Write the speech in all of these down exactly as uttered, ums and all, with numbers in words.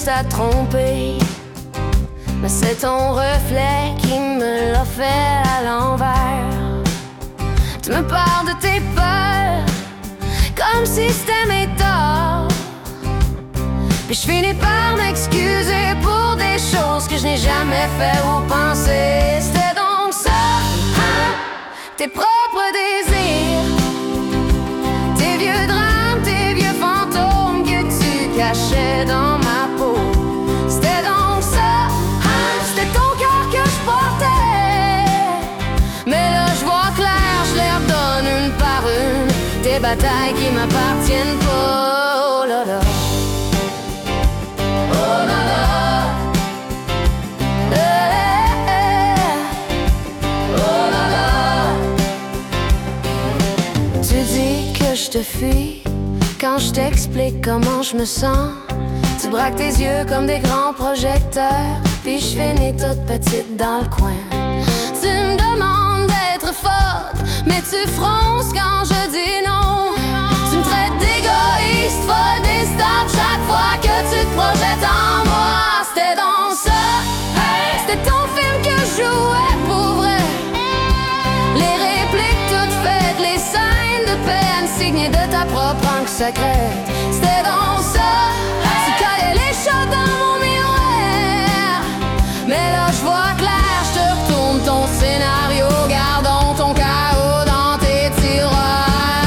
juste à tromper. Mais c'est ton reflet qui me l'a fait à l'envers. Tu me parles de tes peurs comme si c'était mes torts. Puis je finis par m'excuser pour des choses que je n'ai jamais fait ou pensé. C'était donc ça, hein? Tes propres désirs, tes vieux drames, tes vieux fantômes que tu cachais dans ma peau. C'était donc ça, hein? C'était ton cœur que je portais. Mais là je vois clair, je les redonne une par une. Des batailles qui m'appartiennent pas, oh là là. Je te fuis quand je t'explique comment je me sens. Tu braques tes yeux comme des grands projecteurs, puis je finis toute petite dans le coin. Tu me demandes d'être forte, mais tu fronces quand je dis non. Tu me traites d'égoïste, folle, distante chaque fois que tu te projettes en moi. C'était donc ça, hey, c'était ton film que je jouais pour vrai. Les répliques toutes faites, les scènes de peine signées de ta propre encre secrète. C'était donc ça, tu collais les chats dans mon miroir. Mais là je vois clair, je te retourne ton scénario. Gardons ton chaos dans tes tiroirs.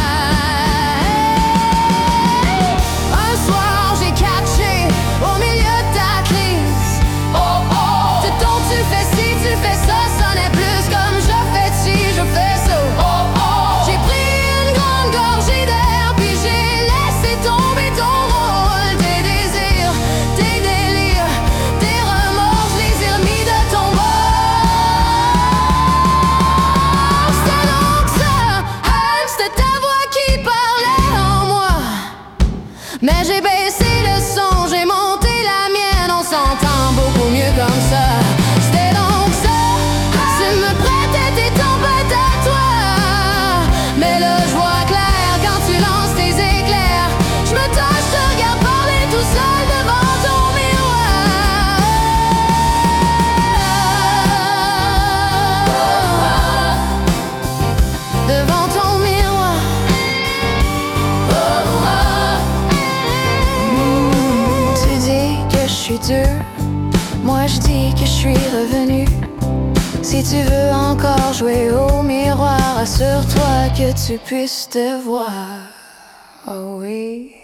Un soir j'ai catché au milieu de ta crise. Oh oh, c'est ton tu fais ci, tu fais ça, sonnait plus comme je fais ci, je fais ça. Oh oh, j'ai pris une grande gorgée d'air, puis j'ai laissé tomber ton rôle. Tes désirs, tes délires, tes remords, je les ai remis de ton bord. C'était donc ça, hein, c'était ta voix qui parlait en moi. Mais j'ai baissé le son, j'ai monté la mienne, on s'entend beaucoup mieux comme ça. C'était donc ça, tu me prêtais tes tempêtes à toi. Mais là je vois clair quand tu lances tes éclairs. Je me tâche, je te regarde parler tout seul devant ton miroir. Devant ton miroir. Mmh, tu dis que je suis dur, moi je dis que je suis revenu. Si tu veux encore jouer au miroir, assure-toi que tu puisses te voir. Oh oui.